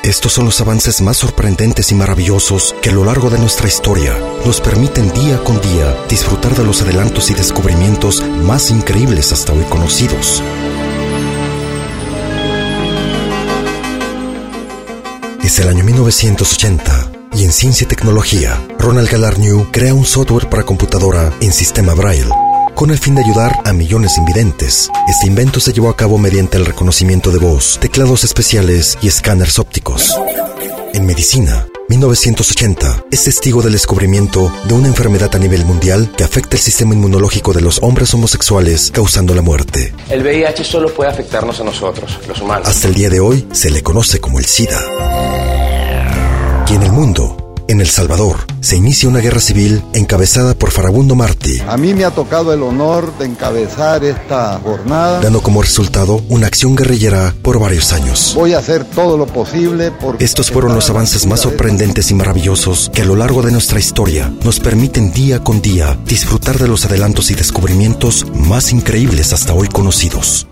Estos son los avances más sorprendentes y maravillosos que a lo largo de nuestra historia nos permiten día con día disfrutar de los adelantos y descubrimientos más increíbles hasta hoy conocidos. Es el año 1980 y en ciencia y tecnología, Ronald Galarnew crea un software para computadora en sistema Braille con el fin de ayudar a millones de invidentes. Este invento se llevó a cabo mediante el reconocimiento de voz, teclados especiales y escáneres ópticos. En medicina, 1980 es testigo del descubrimiento de una enfermedad a nivel mundial que afecta el sistema inmunológico de los hombres homosexuales, causando la muerte. El VIH solo puede afectarnos a nosotros, los humanos. Hasta el día de hoy se le conoce como el SIDA. Y en el mundo, en El Salvador, se inicia una guerra civil encabezada por Farabundo Martí. A mí me ha tocado el honor de encabezar esta jornada, dando como resultado una acción guerrillera por varios años. Voy a hacer todo lo posible porque... Estos fueron los avances más sorprendentes y maravillosos que a lo largo de nuestra historia nos permiten día con día disfrutar de los adelantos y descubrimientos más increíbles hasta hoy conocidos.